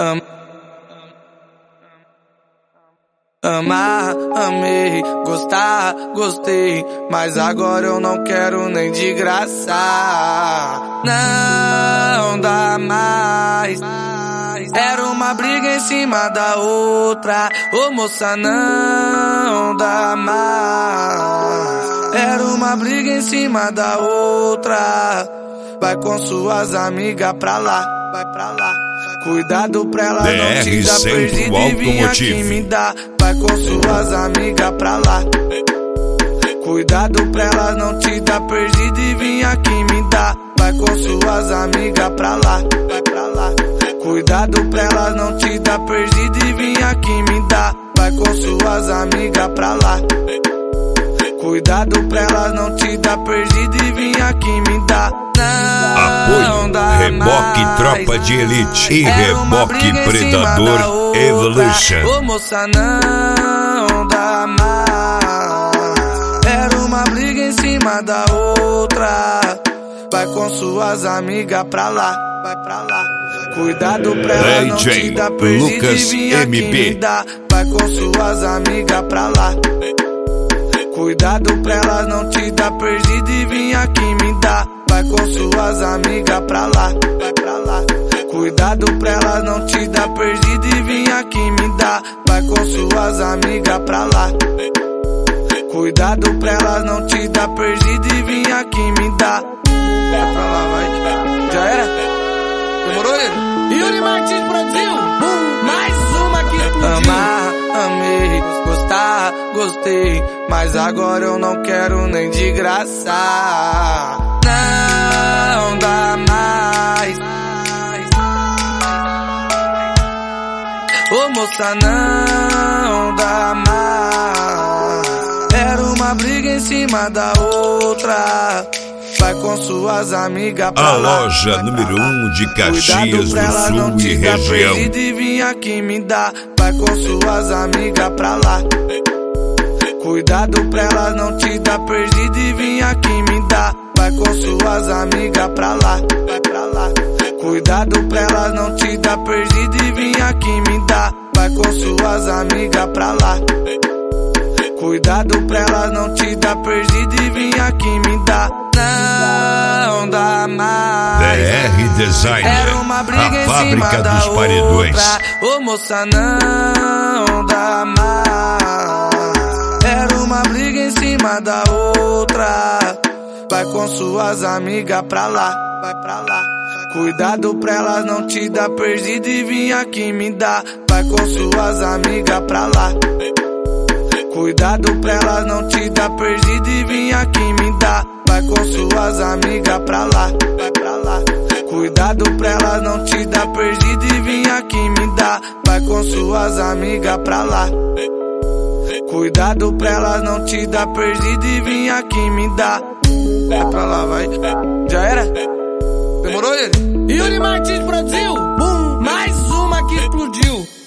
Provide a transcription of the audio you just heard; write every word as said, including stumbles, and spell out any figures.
Am Amar, amei, gostar, gostei, mas agora eu não quero nem de graça. Não dá mais. Era uma briga em cima da outra. Ô moça, não dá mais. Era uma briga em cima da outra. Vai com suas amigas pra lá, vai pra lá. Cuidado pra ela não te dar perdida e vim aqui me dá. Vai com suas amigas pra lá. Cuidado pra ela não te dar perdida e vim aqui me dá. Vai com suas amigas pra lá, vai pra lá. Cuidado pra ela não te dar perdida e vim aqui me dá. Vai com suas amigas pra lá. Cuidado pra ela não te dar perdida e vim aqui me dá. Apoio Reboque Tropa de Elite e Reboque Predador Evolution. Ô moça, não dá mais. Era uma briga em cima da outra. Vai com suas amigas pra lá, vai pra lá. Cuidado pra ela não te dar perdida e vim aqui me dá. Vai com suas amigas pra lá. Cuidado pra ela não te dar perdida e vim aqui me dá. Vai com suas amigas pra lá, vai pra lá. Cuidado pra ela não te dar perdida e vim aqui me dá. Vai com suas amigas pra lá. Cuidado pra ela não te dar perdida e vim aqui me dá. Vai pra lá, vai. Já era? Demorou, ele? Yuri Martins produziu. Bum, mais uma que explodiu. Amar, amei, gostar, gostei, mas agora eu não quero nem de graça. Não dá mais. Ô moça, não dá mais. Era uma briga em cima da outra. Vai com suas amigas pra A lá. loja número um de Caxias do Sul e região. E vim aqui me dá. Vai com suas amigas pra lá. Cuidado pra ela não te dar perdida e vim aqui me dá. Vai com suas amigas pra lá, vai pra lá. Cuidado pra ela não te dar perdida e vim aqui me dá. Vai com suas amigas pra lá. Cuidado pra ela não te dar perdida e vim aqui me dá. Não dá mais. D R Designer, Era uma briga a fábrica dos paredões. Ô moça, não dá mais. Era uma briga em cima da outra. Vai com suas amigas pra lá, vai pra lá. Cuidado pra ela não te dar perdida e vim aqui me dá. Vai com suas amigas pra lá. Cuidado pra ela não te dar perdida e vim aqui me dá. Vai com suas amigas pra lá, vai pra lá. Cuidado pra ela não te dar perdida e vim aqui me dá. Vai com suas amigas pra lá. Cuidado pra ela não te dar perdida e vim aqui me dá. Vai pra lá, vai. Já era? Demorou, ele? Yuri Martins produziu. Bum, mais uma que explodiu.